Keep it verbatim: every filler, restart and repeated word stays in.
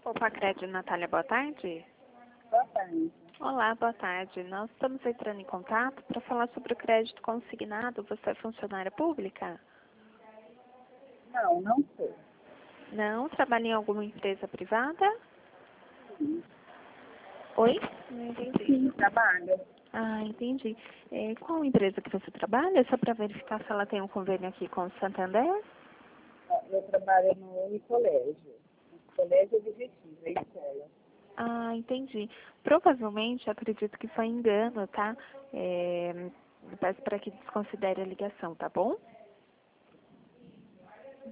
Opa, Crédito, Natália, boa tarde. Boa tarde. Olá, boa tarde. Nós estamos entrando em contato para falar sobre o crédito consignado. Você é funcionária pública? Não, não sei. Não? Trabalha em alguma empresa privada? Sim, Oi? Não entendi. Sim, trabalho. Ah, entendi. É, qual empresa que você trabalha? Só para verificar se ela tem um convênio aqui com o Santander? Eu trabalho no Unicolégio. Colégio Objetivo, é escola. Ah, entendi. Provavelmente, acredito que foi engano, tá? É, peço para que desconsidere a ligação, tá bom?